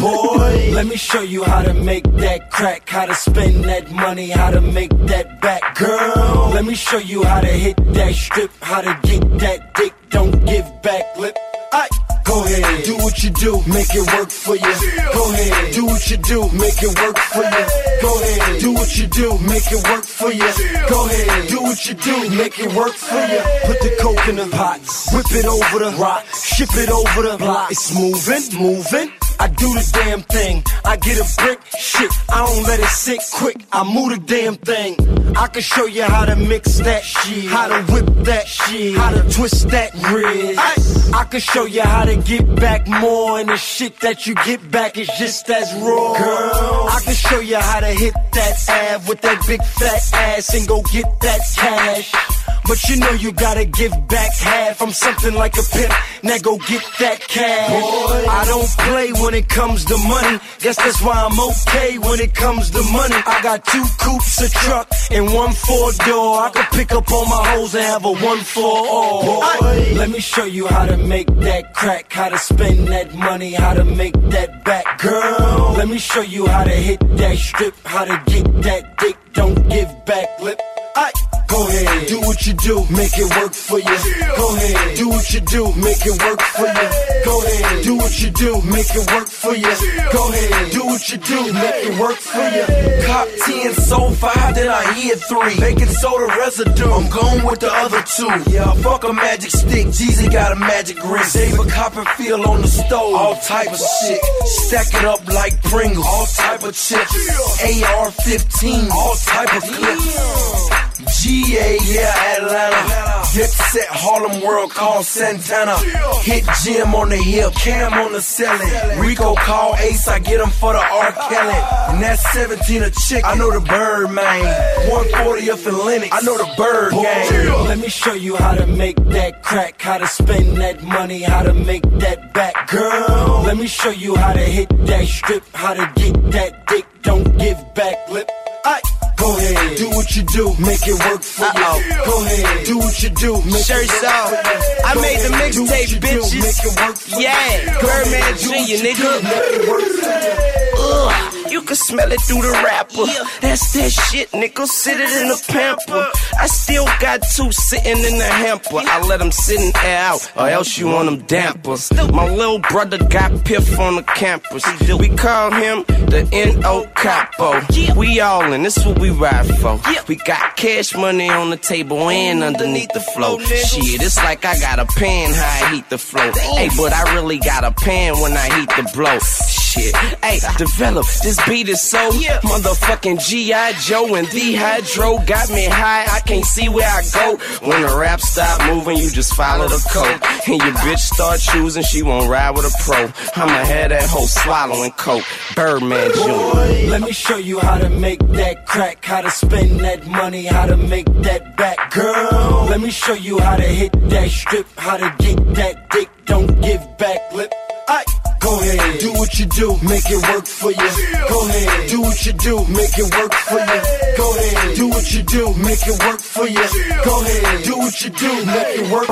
boy. Let me show you how to make that crack, how to spend that money, how to make that back, girl. Let me show you how to hit that strip, how to get that dick, don't give back lip. Go ahead, do what you do, make it work for you. Go ahead, do what you do, make it work for you. Go ahead, do what you do, make it work for you. Go ahead, do what you do, make it work for you. Put the coke in the pots, whip it over the rocks, ship it over the block. It's moving, moving. I do the damn thing. I get a brick, shit, I don't let it sit quick. I move the damn thing. I can show you how to mix that shit, how to whip that shit, how to twist that wrist. I can show you how to get back more, and the shit that you get back is just as raw. Girl, I can show you how to hit that ab with that big fat ass and go get that cash. But you know you gotta give back half. I'm something like a pimp, now go get that cash. Boy, I don't play when it comes to money. Guess that's why I'm okay when it comes to money. I got 2 coupes, a truck, and 1 4-door. I can pick up all my hoes and have a 1 for all. Boy, let me show you how to make that crack, how to spend that money, how to make that back, girl. Let me show you how to hit that strip, how to get that dick, don't give back lip. Go ahead, do what you do, make it work for you. Go ahead, do what you do, make it work for you. Go ahead, do what you do, make it work for you. Go ahead, do what you do, make it work for you. Cop 10, sold 5, then I hit 3. Baking soda residue, I'm going with the other 2. Yeah, fuck a magic stick, Jeezy got a magic wrist. David Copperfield on the stove, all type of shit. Stack it up like Pringles, all type of chips. AR-15, all type of clips. GA, yeah, Atlanta. Jet set, Harlem World, call Santana. Hit Jim on the hip, Cam on the selling. Rico call Ace, I get him for the R. Kelly. And that's 17 a chick, I know the bird, man. 140th and Lennox, I know the bird gang. Let me show you how to make that crack, how to spend that money, how to make that back, girl. Let me show you how to hit that strip, how to get that dick, don't give back lip. Go ahead, do what you do, make it work for you. Go ahead, do what you do, make it work for you. I made the mixtape, bitches. Yeah, Birdman Jr., nigga. You can smell it through the wrapper. That's that shit, nigga. Sit it in the pamper. I still got 2 sitting in the hamper. I let them sit and air out, or else you want them dampers. My little brother got piff on the campus. We call him the N.O. Capo. We all in, this is what we ride for. We got cash money on the table and underneath the flow. Shit, it's like I got a pan how I heat the flow. Hey, but I really got a pan when I heat the blow. Shit, hey, develop, this beat is so motherfucking G.I. Joe and the hydro got me high, I can't see where I go. When the rap stop moving, you just follow the code. And your bitch start choosing, she won't ride with a pro. I'ma have that hoe swallowing coke. Birdman Jr. Let me show you how to make that crack, how to spend that money, how to make that back, girl. Let me show you how to hit that strip, how to get that dick, don't give back lip. Go ahead, do what you do, make it work for you. Go ahead, do what you do, make it work for you. Go ahead, do what you do, make it work for you. Go ahead, do what you do, make it work.